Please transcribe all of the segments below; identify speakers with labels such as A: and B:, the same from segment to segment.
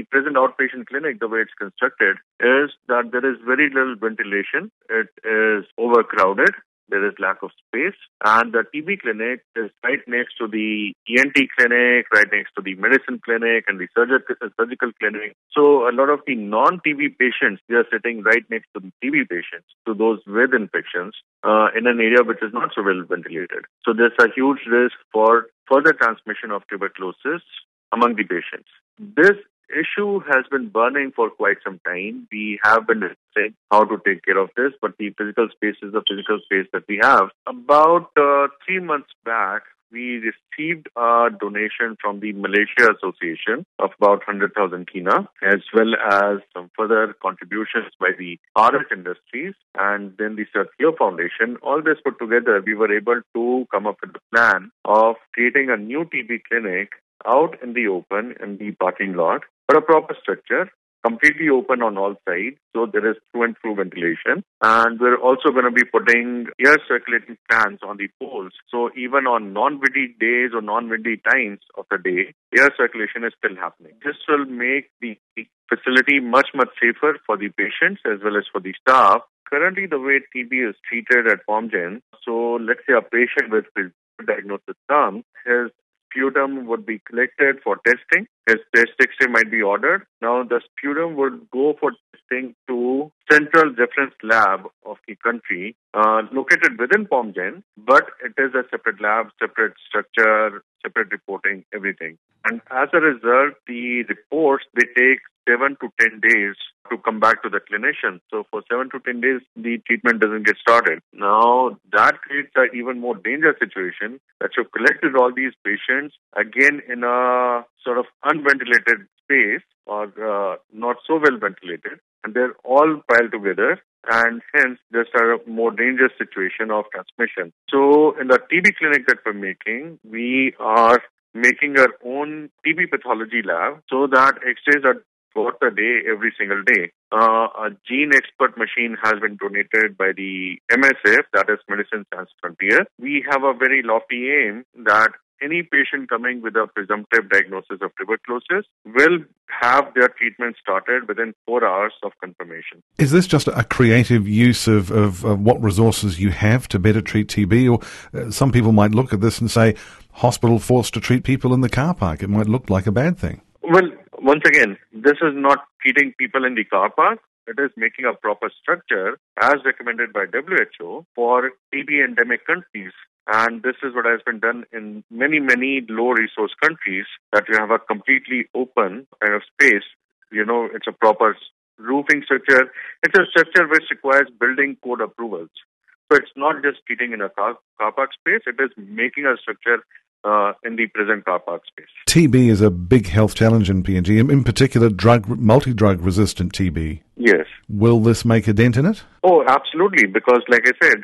A: present outpatient clinic, the way it's constructed, is that there is very little ventilation. It is overcrowded. There is lack of space. And the TB clinic is right next to the ENT clinic, right next to the medicine clinic and the surgical clinic. So a lot of the non-TB patients, they are sitting right next to the TB patients, to those with infections, in an area which is not so well ventilated. So there's a huge risk for further transmission of tuberculosis among the patients. This issue has been burning for quite some time. We have been discussing how to take care of this, but the physical space is the physical space that we have. About 3 months back, we received a donation from the Malaysia Association of about 100,000 kina, as well as some further contributions by the RS Industries and then the Sathya Foundation. All this put together, we were able to come up with a plan of creating a new TB clinic out in the open in the parking lot, but a proper structure, completely open on all sides, so there is through and through ventilation. And we're also going to be putting air circulating fans on the poles, so even on non-windy days or non-windy times of the day, air circulation is still happening. This will make the facility much, much safer for the patients as well as for the staff. Currently, the way TB is treated at POMGen, so let's say a patient with diagnosis comes, his sputum would be collected for testing. His test X-ray might be ordered. Now, the sputum would go for testing to Central Reference Lab of the country, located within POMGen, but it is a separate lab, separate structure, separate reporting, everything. And as a result, the reports, they take 7 to 10 days to come back to the clinician. So for 7 to 10 days, the treatment doesn't get started. Now, that creates an even more dangerous situation that you've collected all these patients, again, in a sort of unventilated space or not so well ventilated, and they're all piled together, and hence there's a more dangerous situation of transmission. So in the TB clinic that we're making, we are making our own TB pathology lab so that X-rays are throughout the day, every single day. A gene expert machine has been donated by the MSF, that is Medicine Sans Frontier. We have a very lofty aim that any patient coming with a presumptive diagnosis of tuberculosis will have their treatment started within 4 hours of confirmation.
B: Is this just a creative use of what resources you have to better treat TB? Or some people might look at this and say, hospital forced to treat people in the car park. It might look like a bad thing.
A: Well, once again, this is not treating people in the car park. It is making a proper structure as recommended by WHO for TB endemic countries. And this is what has been done in many, many low-resource countries, that you have a completely open kind of space. You know, it's a proper roofing structure. It's a structure which requires building code approvals. So it's not just treating in a car park space. It is making a structure in the present car park space.
B: TB is a big health challenge in PNG, in particular multi-drug resistant TB.
A: Yes.
B: Will this make a dent in it?
A: Oh, absolutely, because like I said,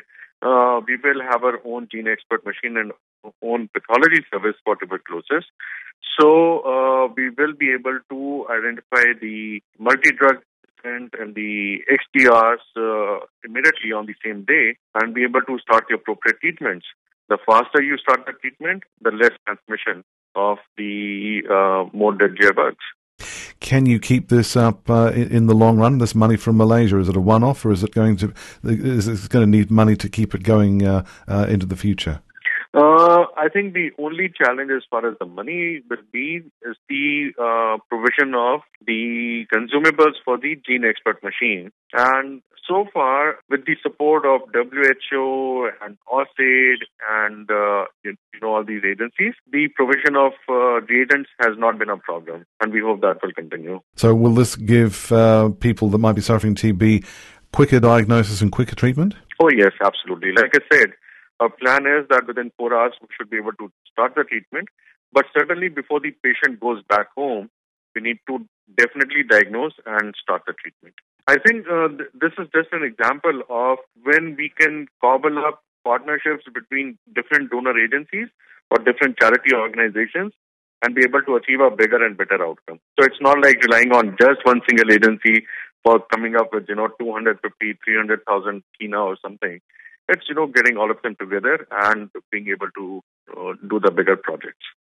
A: we will have our own gene expert machine and own pathology service for tuberculosis. So we will be able to identify the multi-drug and the XDRs immediately on the same day and be able to start the appropriate treatments. The faster you start the treatment, the less transmission of the more deadlier bugs.
B: Can you keep this up in the long run, this money from Malaysia? Is it a one-off, or is it going to need money to keep it going into the future?
A: I think the only challenge as far as the money will be is the provision of the consumables for the gene expert machine. And so far, with the support of WHO and OSAID and all these agencies, the provision of reagents has not been a problem, and we hope that will continue.
B: So will this give people that might be suffering TB quicker diagnosis and quicker treatment?
A: Oh, yes, absolutely. Like I said, our plan is that within 4 hours, we should be able to start the treatment. But certainly before the patient goes back home, we need to definitely diagnose and start the treatment. I think this is just an example of when we can cobble up partnerships between different donor agencies or different charity organizations and be able to achieve a bigger and better outcome. So it's not like relying on just one single agency for coming up with 250, 300,000 kina or something. It's getting all of them together and being able to do the bigger projects.